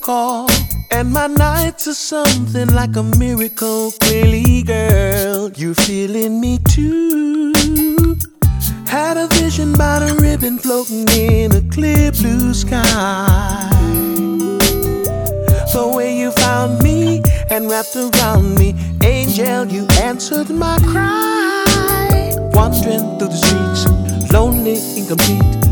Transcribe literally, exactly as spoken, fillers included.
call. And my nights are something like a miracle. Clearly, girl, you're feeling me too. Had a vision about a ribbon floating in a clear blue sky. The way you found me and wrapped around me, angel, you answered my cry. Wandering through the streets, lonely, incomplete,